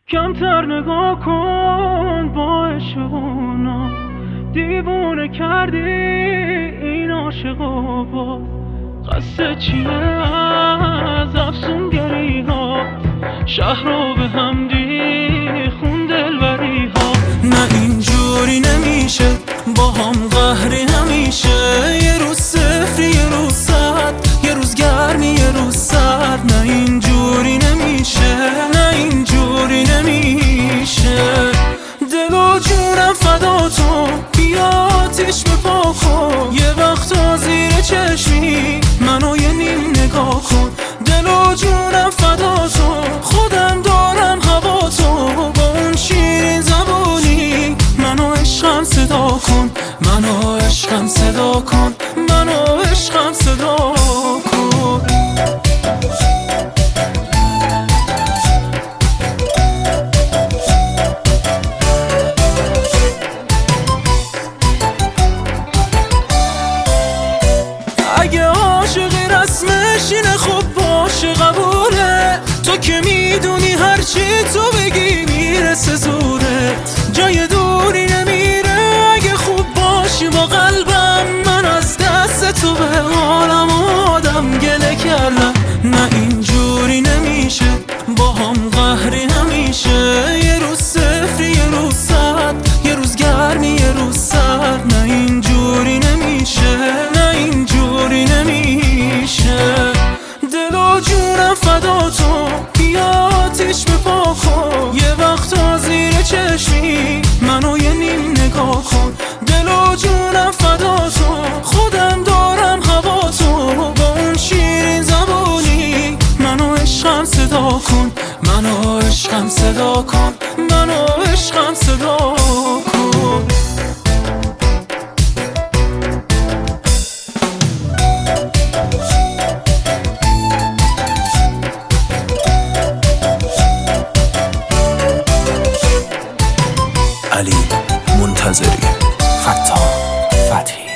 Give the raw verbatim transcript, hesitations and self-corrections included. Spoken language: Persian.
کمتر نگاه کن با عشقونا، دیوونه کردی این عاشقا. با قصد چیه از افسونگری ها، شهر رو به هم دیخون دلبری ها. نه اینجوری نمیشه با هم قهری همیشه، یه روز صفری یه روز صد، یه روز گرمی یه روز سرد. نه اینجوری نمیشه، نه اینجوری نمیشه. دل و جونم فدا تو، بیا آتیش بپا کن. یه وقتا زیر چشمی منو یه نیم نگاه کن. دل و جونم فدا تو، خودم دارم هوا تو. با اون شیرین زبونی منو عشقم صدا کن، منو عشقم صدا کن، منو عشقم صدا کن. اگه عاشقی رسمش اینه خب باشه قبوله، تو که میدونی هرچی تو بگی میرسه زورت. جای دوری نمیره اگه خوب باشی با قلبم، من از دست تو به حالم آدم گله کردم. نه اینجوری نمیشه با هم قهری همیشه، یه روز صفری یه روز صد، یه روز گرمی یه روز سرد. نه اینجوری نمیشه، نه اینجوری نمیشه. دل و جونم فدا تو، بیا آتیش بپا کن. یه وقتا زیر چشمی منو یه نیم نگاه کن. دل و جونم فدا تو، خودم دارم هوا تو. با اون شیرین زبونی منو عشقم صدا کن، منو عشقم صدا کن، منو عشقم صدا کن. علی منتظری، فتاح فتحی.